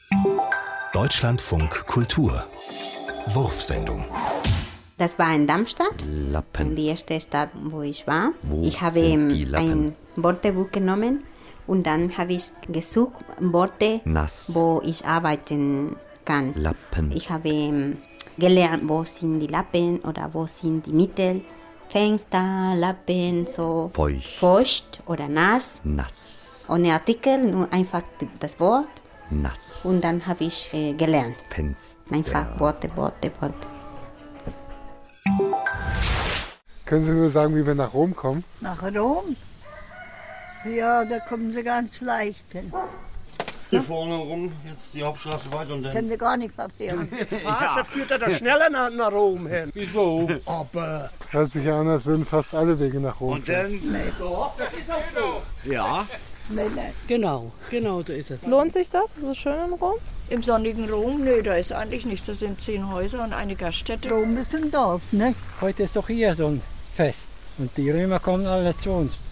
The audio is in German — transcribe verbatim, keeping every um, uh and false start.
Deutschlandfunk Kultur. Wurfsendung. Das war in Darmstadt, Lappen. die erste Stadt, wo ich war. Wo ich habe sind die Lappen? ein Wörterbuch genommen und dann habe ich gesucht Worte, Nass. wo ich arbeiten kann. Lappen. Ich habe gelernt, wo sind die Lappen oder wo sind die Mittel. Fenster, Lappen, so Feucht. feucht oder nass. Nass. Ohne Artikel, nur einfach das Wort. Nass. Und dann habe ich äh, gelernt. Fenster. Einfach Worte, Worte, Worte. Können Sie mir sagen, wie wir nach Rom kommen? Nach Rom? Ja, da kommen Sie ganz leicht hin. Hier vorne rum, jetzt die Hauptstraße weiter und dann... Können Sie gar nicht passieren. Ah, das führt ja da schneller nach, nach Rom hin. Wieso? Aber... Hört sich ja an, als würden fast alle Wege nach Rom Und dann... Nee. So, das ist auch so. Ja. Nee, nee. Genau, genau so ist es. Lohnt sich das? Ist es schön in Rom? Im sonnigen Rom? Nö, da ist eigentlich nichts. Da sind zehn Häuser und eine Gaststätte. Rom ist ein Dorf, ne? Heute ist doch hier so ein Fest und die Römer kommen alle zu uns.